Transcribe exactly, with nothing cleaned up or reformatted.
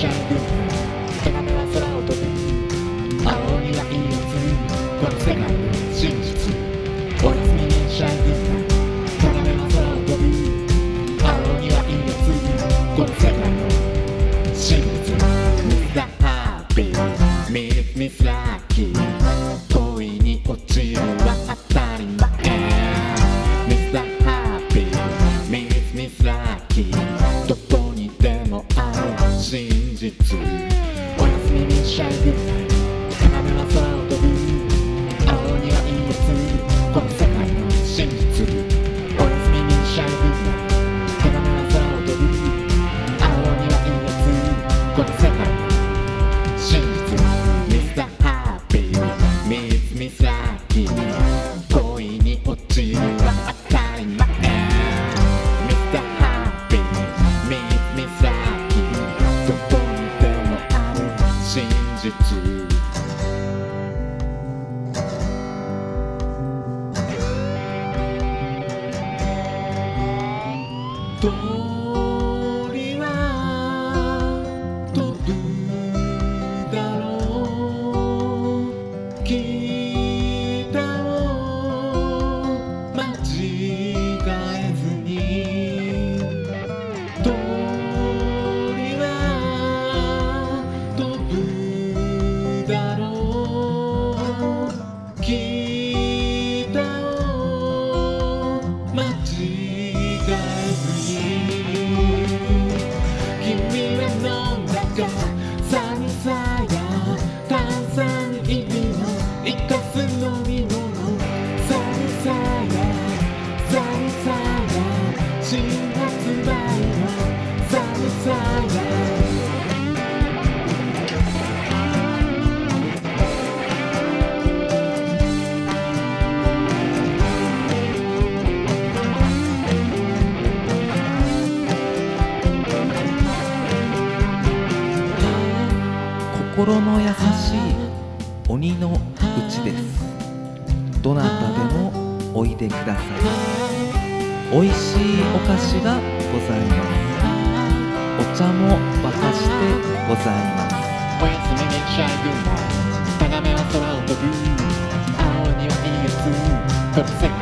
シャイブタガメは空を飛ぶ青鬼はいいやつこの世界の真実おやすみねシャイブタガメは空を飛ぶ青鬼はいいやつこの世界の真実 Mister Happy Meet Miss Lucky 恋に落ちるは当たり前 Mister Happy Meet Miss Lucky どこにでもある真実おやすみにシャイブタガメは空を飛ぶ青鬼はいいやつこの世界の真実おやすみにシャイブタガメは空を飛ぶ青鬼はいいやつこの世界の真実 Mister Happy Meet Miss Lucky 恋に落ちるは当たり前 Mister Happy Meet Miss Lucky どこにでもある真実鳥は飛ぶだろう北を間違えずに鳥は飛ぶだろう北を間違えずに君は飲んだかサニサや炭酸入りの生かす飲み物サニサやサニサや新発売のサニサや心の優しい鬼の内です。どなたでもおいでください。おいしいお菓子がございます。お茶も沸かしてございます。 おやすみねシャイブタガメは空を飛ぶ青鬼はいいやつこの世界